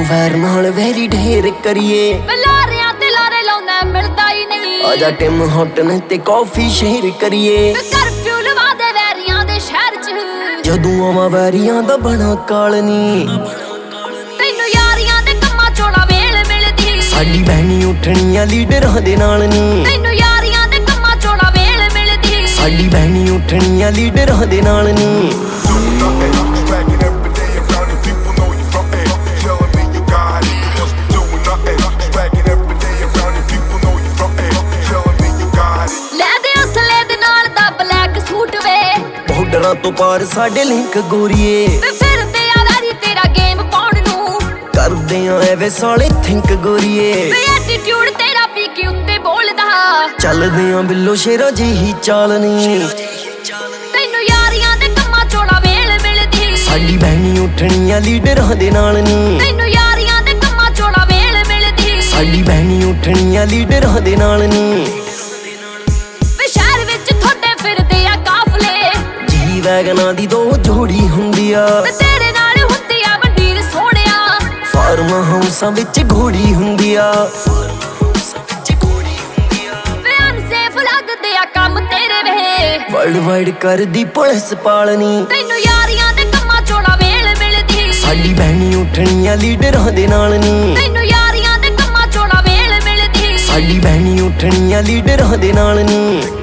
ਵੈਰ ਨਾਲ ਵੈਰੀ ਢੇਰ ਕਰੀਏ, ਲਾਰਿਆਂ ਤੇ ਲਾਰੇ ਲਾਉਂਦਾ ਮਿਲਦਾ ਹੀ ਨਹੀਂ। ਆਜਾ ਟਿਮ ਹੌਟਨ ਤੇ ਕਾਫੀ ਸ਼ੇਅਰ ਕਰੀਏ, ਕਰਫਿਊ ਲਵਾ ਦੇ ਵੈਰੀਆਂ ਦੇ ਸ਼ਹਿਰ ਚ। ਜਦੋਂ ਆਵਾਂ ਵੈਰੀਆਂ ਦਾ ਬਣਾ ਕਾਲਨੀ, ਤੈਨੂੰ ਯਾਰੀਆਂ ਦੇ ਕੰਮਾਂ ਚੋਂ ਵੇਲ ਮਿਲਦੀ। ਸਾਡੀ ਬਹਿਣੀ ਉੱਠਣੀਆਂ ਲੀਡਰਾਂ ਦੇ ਨਾਲ ਨੀ, ਤੈਨੂੰ ਯਾਰੀਆਂ ਦੇ ਕੰਮਾਂ ਚੋਂ ਵੇਲ ਮਿਲਦੀ। ਸਾਡੀ ਬਹਿਣੀ ਉੱਠਣੀਆਂ ਲੀਡਰਾਂ ਦੇ ਨਾਲ ਨੀ। ਬਾਰਡਰਾਂ ਤੋਂ ਪਾਰ ਸਾਡੇ ਲਿੰਕ ਗੋਰੀਏ, ਫਿਰਦੇ ਆ ਵੈਰੀ ਤੇਰਾ ਗੇਮ ਪਾਉਣ ਨੂੰ। ਕਰਦੇ ਆ ਐਵੇਂ ਸਾਲੇ ਥਿੰਕ ਗੋਰੀਏ, ਐਟੀਟਿਊਡ ਤੇਰਾ ਪੀਕੀ ਉੱਤੇ ਬੋਲਦਾ। ਚੱਲਦੇ ਆ ਬਿੱਲੋ ਸ਼ੇਰਾਂ ਜਿਹੀ ਚਾਲਨੀ, ਤੈਨੂੰ ਯਾਰੀਆਂ ਦੇ ਕੰਮਾਂ ਚੋਂ ਵੇਲ ਮਿਲਦੀ। ਸਾਡੀ ਬਹਿਣੀ ਉੱਠਣੀਆਂ ਲੀਡਰਾਂ ਦੇ ਨਾਲ ਨੀ, ਤੈਨੂੰ ਯਾਰੀਆਂ ਦੇ ਕੰਮਾਂ ਚੋਂ ਵੇਲ ਮਿਲਦੀ। ਸਾਡੀ ਬਹਿਣੀ ਉੱਠਣੀਆਂ ਲੀਡਰਾਂ ਦੇ ਨਾਲ ਨੀ। ਸ਼ਹਿਰ ਵਿੱਚ ਤੁਹਾਡੇ ਫਿਰਦੇ ਆ ਕਾਫਲੇ, ਜੀ ਵੈਗਨਾਂ ਦੀ ਦੋ ਜੋੜੀ ਹੁੰਦੀ ਆ, ਤੇ ਤੇਰੇ ਨਾਲ ਹੁੰਦੀ ਆ ਮੰਡੀਰ ਸੋਹਣਿਆ। ਫਾਰਮ ਹਾਊਸਾਂ ਵਿੱਚ ਘੋੜੀ ਹੁੰਦੀ ਆ, ਅਨਸੇਫ ਲੱਗਦੇ ਆ ਕੰਮ ਤੇਰੇ ਵੇ। ਵਰਲਡ ਵਾਈਡ ਕਰਦੀ ਪੁਲਿਸ ਪਾਲਣੀ, ਤੈਨੂੰ ਯਾਰੀਆਂ ਦੇ ਕੰਮਾਂ ਚੋਂ ਵੇਲ ਮਿਲਦੀ। ਸਾਡੀ ਬਹਿਣੀ ਉੱਠਣੀਆਂ ਲੀਡਰਾਂ ਦੇ ਨਾਲ ਨੀ, ਤੈਨੂੰ ਯਾਰੀਆਂ ਦੇ ਕੰਮਾਂ ਚੋਂ ਵੇਲ ਮਿਲਦੀ। ਸਾਡੀ ਬਹਿਣੀ ਉੱਠਣੀਆਂ ਲੀਡਰਾਂ ਦੇ ਨਾਲ ਨੀ।